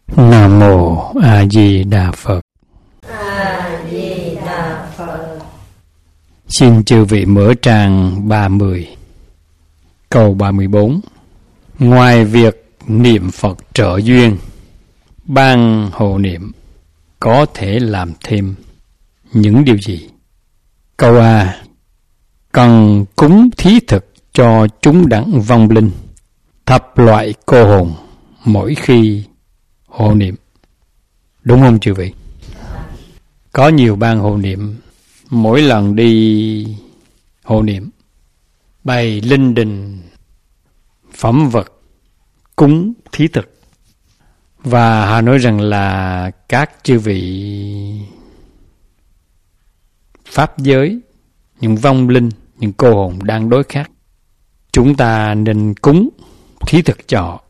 Nam mô A Di Đà Phật. A Di Đà Phật. Xin chư vị mở trang 30, câu 34. Ngoài việc niệm Phật trợ duyên, ban hộ niệm có thể làm thêm những điều gì? Câu A. Cần cúng thí thực cho chúng đẳng vong linh, thập loại cô hồn mỗi khi hộ niệm. Đúng không chư vị? Có nhiều ban hộ niệm, mỗi lần đi hộ niệm bày linh đình phẩm vật cúng thí thực. Và họ nói rằng là các chư vị pháp giới, những vong linh, những cô hồn đang đối khác, chúng ta nên cúng thí thực cho họ.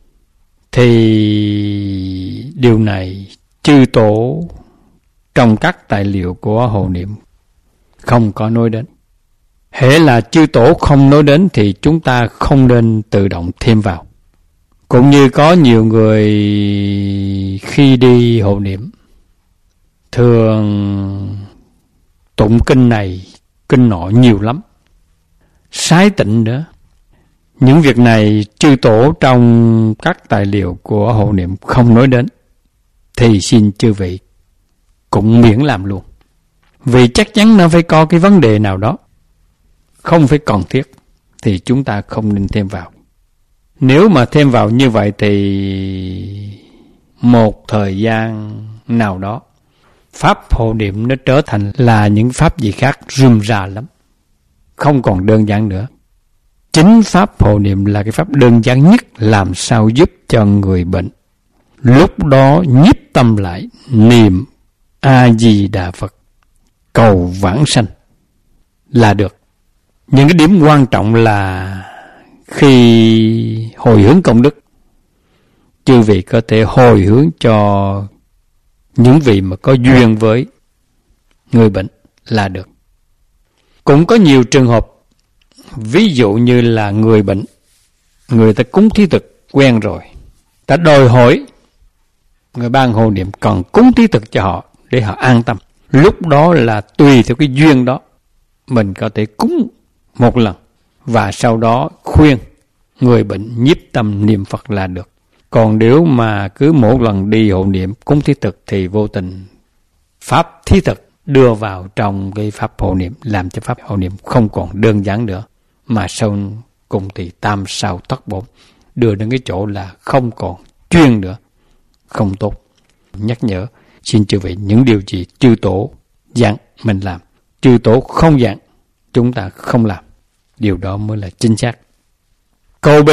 Thì điều này chư tổ trong các tài liệu của hộ niệm không có nói đến. Hễ là chư tổ không nói đến thì chúng ta không nên tự động thêm vào. Cũng như có nhiều người khi đi hộ niệm thường tụng kinh này, kinh nọ nhiều lắm, sái tịnh nữa. Những việc này chư tổ trong các tài liệu của hộ niệm không nói đến, thì xin chư vị cũng miễn làm luôn. Vì chắc chắn nó phải có cái vấn đề nào đó không phải cần thiết, thì chúng ta không nên thêm vào. Nếu mà thêm vào như vậy thì một thời gian nào đó pháp hộ niệm nó trở thành là những pháp gì khác rườm rà lắm, không còn đơn giản nữa. Chính pháp hộ niệm là cái pháp đơn giản nhất, làm sao giúp cho người bệnh lúc đó nhiếp tâm lại niệm A Di Đà Phật cầu vãng sanh là được. Những cái điểm quan trọng là khi hồi hướng công đức, chư vị có thể hồi hướng cho những vị mà có duyên với người bệnh là được. Cũng có nhiều trường hợp, ví dụ như là người bệnh, người ta cúng thí thực quen rồi, ta đòi hỏi người ban hộ niệm cần cúng thí thực cho họ để họ an tâm. Lúc đó là tùy theo cái duyên đó, mình có thể cúng một lần và sau đó khuyên người bệnh nhiếp tâm niệm Phật là được. Còn nếu mà cứ mỗi lần đi hộ niệm cúng thí thực thì vô tình pháp thí thực đưa vào trong cái pháp hộ niệm, làm cho pháp hộ niệm không còn đơn giản nữa, mà sau cùng thì tam sao thất bổn, đưa đến cái chỗ là không còn chuyên nữa, không tốt. Nhắc nhở xin chư vị, những điều gì chư tổ dặn mình làm, chư tổ không dặn chúng ta không làm, điều đó mới là chính xác. Câu B.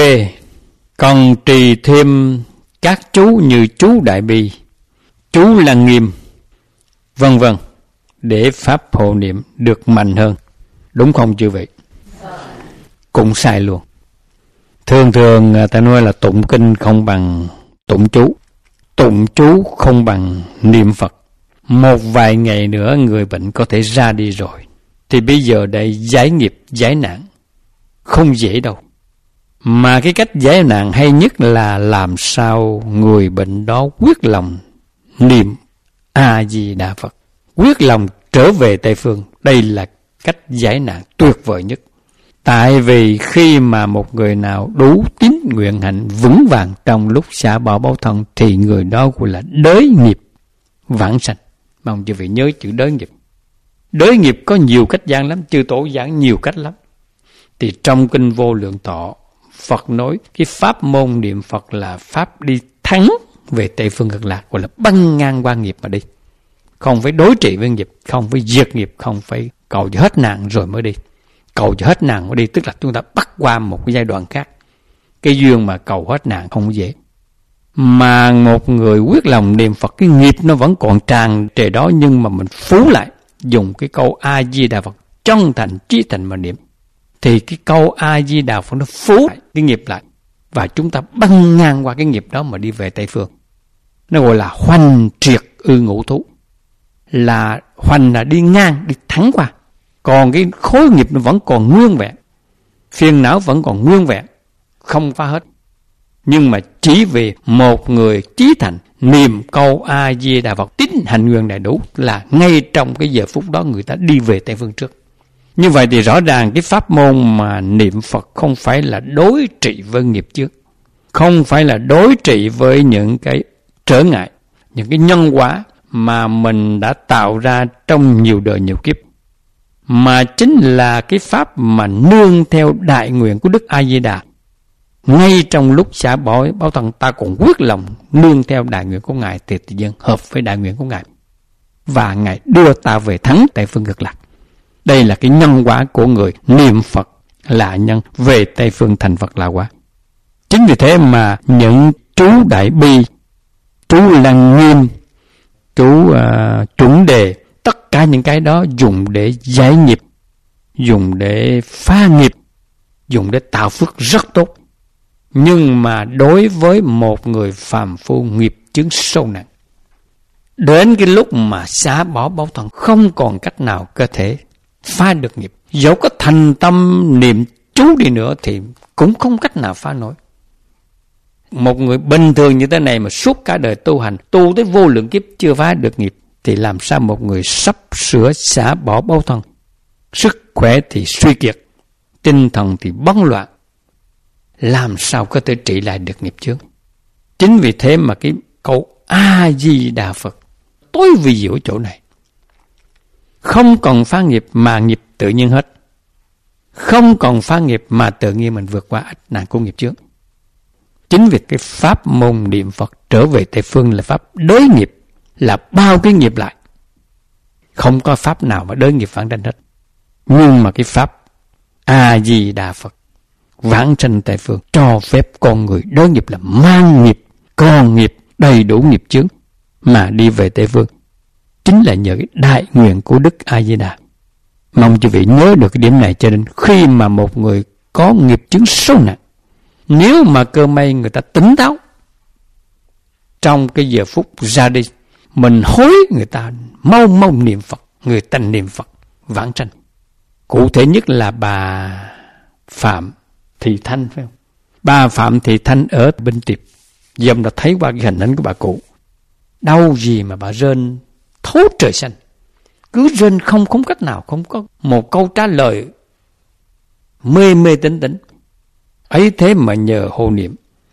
Cần trì thêm các chú như chú Đại Bi, chú Lăng Nghiêm, vân vân, để pháp hộ niệm được mạnh hơn. Đúng không chư vị? Cũng sai luôn. Thường thường ta nói là tụng kinh không bằng tụng chú, tụng chú không bằng niệm Phật. Một vài ngày nữa người bệnh có thể ra đi rồi, thì bây giờ để giải nghiệp, giải nạn không dễ đâu. Mà cái cách giải nạn hay nhất là làm sao người bệnh đó quyết lòng niệm A Di Đà Phật, quyết lòng trở về Tây Phương. Đây là cách giải nạn tuyệt vời nhất. Tại vì khi mà một người nào đủ tín nguyện hạnh vững vàng trong lúc xả bỏ báo thân, thì người đó gọi là đới nghiệp vãng sanh. Mong chư vị nhớ chữ đới nghiệp. Đới nghiệp có nhiều cách giảng lắm, chư tổ giảng nhiều cách lắm. Thì trong kinh Vô Lượng Thọ, Phật nói cái pháp môn niệm Phật là pháp đi thắng về Tây Phương Cực Lạc, gọi là băng ngang qua nghiệp mà đi. Không phải đối trị với nghiệp, không phải diệt nghiệp, không phải cầu cho hết nạn rồi mới đi. Cầu cho hết nạn mới đi, tức là chúng ta bắt qua một cái giai đoạn khác. Cái duyên mà cầu hết nạn không dễ. Mà một người quyết lòng niệm Phật, cái nghiệp nó vẫn còn tràn trề đó, nhưng mà mình phú lại, dùng cái câu A Di Đà Phật chân thành trí thành mà niệm, thì cái câu A Di Đà Phật nó phú lại cái nghiệp lại, và chúng ta băng ngang qua cái nghiệp đó mà đi về Tây Phương. Nó gọi là hoành triệt ư ngũ thú. Là hoành là đi ngang, đi thắng qua. Còn cái khối nghiệp nó vẫn còn nguyên vẹn, phiền não vẫn còn nguyên vẹn, không phá hết. Nhưng mà chỉ chỉ vì một người chí thành niệm câu A Di Đà Phật, tín hành nguyện đầy đủ, là ngay trong cái giờ phút đó người ta đi về Tây Phương trước. Như vậy thì rõ ràng cái pháp môn mà niệm Phật không phải là đối trị với nghiệp chướng, không phải là đối trị với những cái trở ngại, những cái nhân quả mà mình đã tạo ra trong nhiều đời nhiều kiếp, mà chính là cái pháp mà nương theo đại nguyện của Đức A Di Đà. Ngay trong lúc xả bỏ báo thân, ta còn quyết lòng nương theo đại nguyện của Ngài, thì tự nhiên hợp với đại nguyện của Ngài, và Ngài đưa ta về thắng Tây Phương Cực Lạc. Đây là cái nhân quả của người niệm Phật là nhân, về Tây Phương thành Phật là quả. Chính vì thế mà những chú Đại Bi, chú Lăng Nghiêm, chú Chuẩn Đề, tất cả những cái đó dùng để giải nghiệp, dùng để phá nghiệp, dùng để tạo phước rất tốt. Nhưng mà đối với một người phàm phu nghiệp chướng sâu nặng, đến cái lúc mà xả bỏ báo thân, không còn cách nào có thể phá được nghiệp. Dẫu có thành tâm niệm chú đi nữa thì cũng không cách nào phá nổi. Một người bình thường như thế này mà suốt cả đời tu hành, tu tới vô lượng kiếp chưa phá được nghiệp, thì làm sao một người sắp sửa xả bỏ báo thân, sức khỏe thì suy kiệt, tinh thần thì bấn loạn, làm sao có thể trị lại được nghiệp chướng? Chính vì thế mà cái câu A Di Đà Phật tối vi diệu ở chỗ này. Không cần phá nghiệp mà nghiệp tự nhiên hết. Không cần phá nghiệp mà tự nhiên mình vượt qua ách nạn của nghiệp chướng. Chính vì cái pháp môn niệm Phật trở về Tây Phương là pháp đối nghiệp, là bao cái nghiệp lại. Không có pháp nào mà đối nghiệp phản tranh hết. Nhưng mà cái pháp A Di Đà Phật vãng sanh Tây Phương cho phép con người đối nghiệp là mang nghiệp, còn nghiệp, đầy đủ nghiệp chướng mà đi về Tây Phương. Chính là nhờ cái đại nguyện của Đức A Di Đà. Mong quý vị nhớ được cái điểm này, cho nên khi mà một người có nghiệp chướng sâu nặng, nếu mà cơ may người ta tỉnh táo trong cái giờ phút ra đi, mình hối người ta mau mau niệm Phật, người ta niệm Phật vãng sanh. Cụ thể nhất là bà Phạm Thị Thanh, phải không? Bà Phạm Thị Thanh ở bên Tiệp, dòng đã thấy qua cái hình ảnh của bà cụ. Đau gì mà bà rên thấu trời xanh, cứ rên không cách nào, không có một câu trả lời, mê mê tỉnh tỉnh. Ấy thế mà nhờ hộ niệm,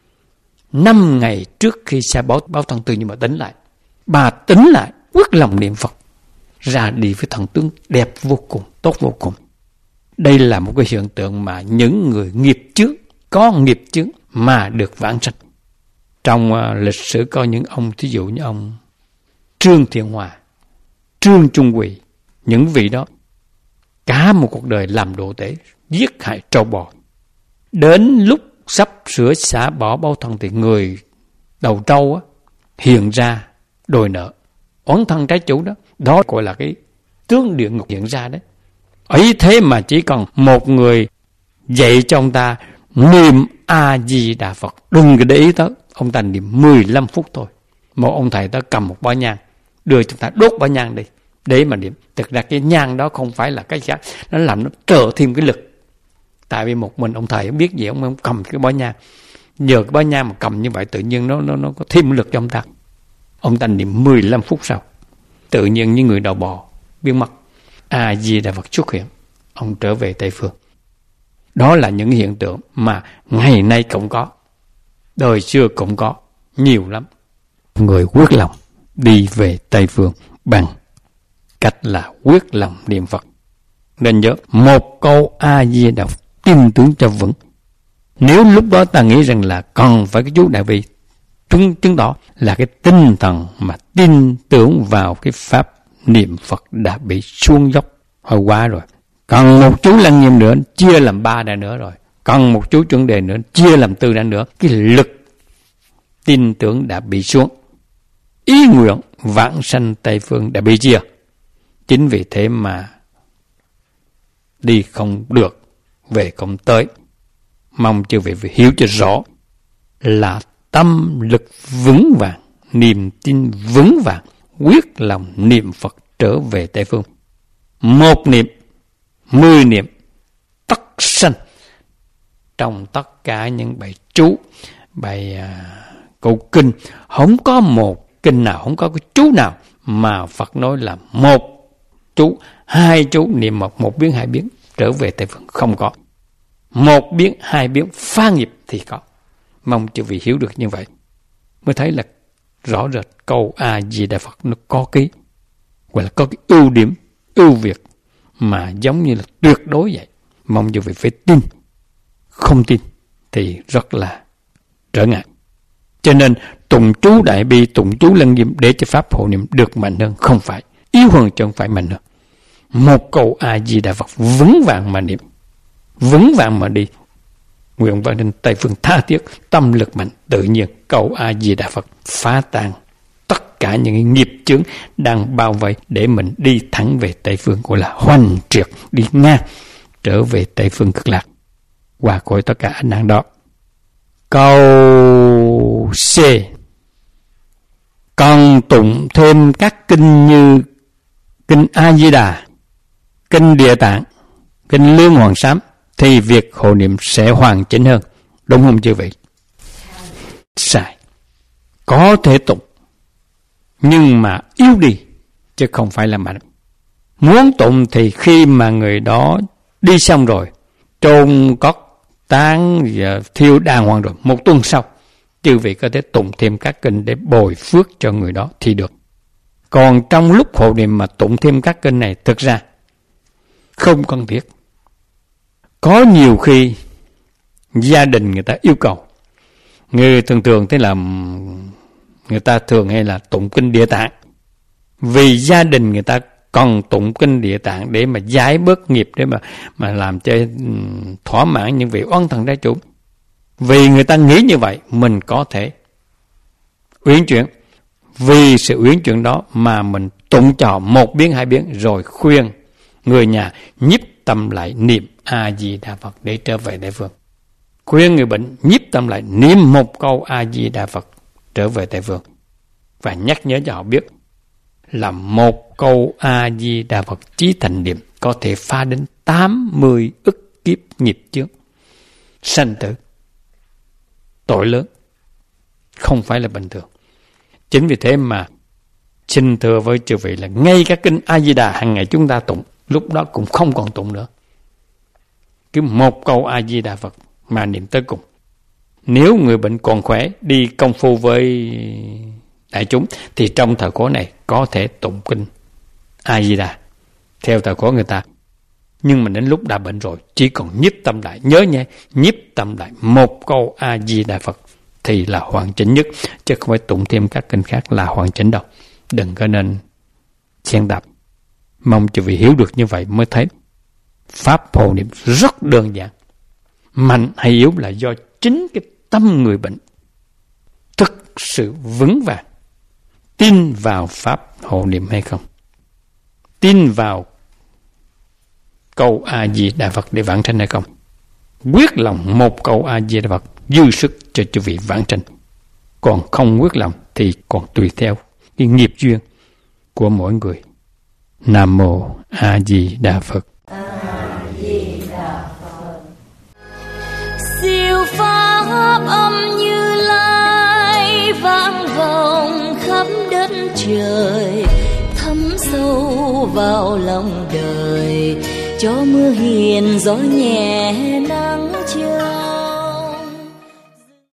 5 ngày trước khi xa báo thân tự nhưng mà tỉnh lại, bà tỉnh lại, quyết lòng niệm Phật, ra đi với thần tướng đẹp vô cùng, tốt vô cùng. Đây là một cái hiện tượng mà những người nghiệp chướng, có nghiệp chướng mà được vãng sanh. Trong lịch sử có những ông, thí dụ như ông Trương Thiện Hòa, Trương Trung Quỳ, những vị đó cả một cuộc đời làm đồ tể, giết hại trâu bò. Đến lúc sắp sửa xả bỏ báo thân thì người đầu trâu hiện ra đòi nợ, oán thân trái chủ đó. Đó gọi là cái tướng địa ngục hiện ra đấy. Ấy thế mà chỉ cần một người dạy cho ông ta niệm A Di Đà Phật, đừng để ý tới, ông ta niệm 15 phút thôi. Một ông thầy ta cầm một bó nhang, đưa chúng ta đốt bó nhang đi để mà niệm. Thực ra cái nhang đó không phải là cái gì, nó làm nó trợ thêm cái lực. Tại vì một mình ông thầy biết gì, ông cầm cái bó nhang, nhờ cái bó nhang mà cầm như vậy tự nhiên nó có thêm lực cho ông ta. Ông ta niệm 15 phút sau, tự nhiên như người đầu bò biến mất, A Di Đà Phật xuất hiện, ông trở về Tây Phương. Đó là những hiện tượng mà ngày nay cũng có, đời xưa cũng có, nhiều lắm. Người quyết lòng đi về Tây Phương bằng cách là quyết lòng niệm Phật. Nên nhớ một câu A Di Đà Phật tin tưởng cho vững. Nếu lúc đó ta nghĩ rằng là còn phải cái chú Đại Bi, chứng tỏ là cái tinh thần mà tin tưởng vào cái pháp niệm Phật đã bị xuống dốc hồi quá rồi. Còn một chú Lăng Nghiêm nữa, chia làm 3 đại nữa rồi. Còn một chú Chuẩn Đề nữa, chia làm 4 đại nữa. Cái lực tin tưởng đã bị xuống. Ý nguyện vãng sanh Tây Phương đã bị chia. Chính vì thế mà đi không được, về không tới. Mong chư vị phải hiểu cho rõ là tâm lực vững vàng, niềm tin vững vàng, quyết lòng niệm Phật trở về Tây Phương. 1 niệm, 10 niệm, tất sanh. Trong tất cả những bài chú bài câu kinh, không có một kinh nào, không có cái chú nào mà Phật nói là một chú, hai chú niệm một biến hai biến trở về Tây Phương, không có. Một biến hai biến phá nghiệp thì có. Mong chư vị hiểu được như vậy mới thấy là rõ rệt câu A Di Đà Phật nó có cái gọi là có cái ưu điểm, ưu việt mà giống như là tuyệt đối vậy. Mong chư vị phải tin, không tin thì rất là trở ngại. Cho nên tụng chú đại bi, tụng chú lăng nghiêm để cho pháp hộ niệm được mạnh hơn, không phải yếu hơn chứ không phải mạnh hơn. Một câu A Di Đà Phật vững vàng mà niệm, vững vàng mà đi, nguyện vang trên Tây Phương tha thiết, tâm lực mạnh, tự nhiên câu A Di Đà Phật phá tan tất cả những nghiệp chướng đang bao vây để mình đi thẳng về Tây Phương, gọi là hoành triệt, đi ngang trở về Tây Phương Cực Lạc, qua khỏi tất cả ánh nắng đó. Câu C, còn tụng thêm các kinh như kinh A Di Đà, kinh Địa Tạng, kinh Lương Hoàng Sám thì việc hộ niệm sẽ hoàn chỉnh hơn. Đúng không chư vị? Sai. Có thể tụng nhưng mà yếu đi chứ không phải là mạnh. Muốn tụng thì khi mà người đó đi xong rồi, chôn cất táng thiêu đàng hoàng rồi, một tuần sau chư vị có thể tụng thêm các kinh để bồi phước cho người đó thì được. Còn trong lúc hộ niệm mà tụng thêm các kinh này thực ra không cần thiết. Có nhiều khi gia đình người ta yêu cầu, người thường thế là người ta thường hay là tụng kinh Địa Tạng, vì gia đình người ta còn tụng kinh Địa Tạng để mà giải bớt nghiệp, để mà làm cho thỏa mãn những vị oan thần trái chủ. Vì người ta nghĩ như vậy, mình có thể uyển chuyển. Vì sự uyển chuyển đó mà mình tụng cho một biến hai biến, rồi khuyên người nhà nhiếp tâm lại niệm A Di Đà Phật để trở về Tây Phương. Khuyên người bệnh nhiếp tâm lại niệm một câu A Di Đà Phật trở về Tây Phương, và nhắc nhớ cho họ biết là một câu A Di Đà Phật chí thành niệm có thể phá đến 80 ức kiếp nghiệp chướng sanh tử, tội lớn, không phải là bình thường. Chính vì thế mà xin thưa với chư vị là ngay các kinh A Di Đà hàng ngày chúng ta tụng, lúc đó cũng không còn tụng nữa, cứ một câu A Di Đà Phật mà niệm tới cùng. Nếu người bệnh còn khỏe, đi công phu với đại chúng thì trong thời khóa này có thể tụng kinh A Di Đà theo thời khóa người ta. Nhưng mà đến lúc đã bệnh rồi, chỉ còn nhiếp tâm lại, nhớ nhé, nhiếp tâm lại một câu A Di Đà Phật thì là hoàn chỉnh nhất, chứ không phải tụng thêm các kinh khác là hoàn chỉnh đâu. Đừng có nên xen tạp. Mong chư vị hiểu được như vậy mới thấy pháp hộ niệm rất đơn giản. Mạnh hay yếu là do chính cái tâm người bệnh thực sự vững vàng, tin vào pháp hộ niệm hay không, tin vào câu A Di Đà Phật để vãng sanh hay không. Quyết lòng một câu A Di Đà Phật dư sức cho chư vị vãng sanh. Còn không quyết lòng thì còn tùy theo cái nghiệp duyên của mỗi người. Nam mô A Di Đà Phật. A Di Đà Phật. Siêu pháp âm Như Lai vang vọng khắp đất trời, thấm sâu vào lòng đời, cho mưa hiền gió nhẹ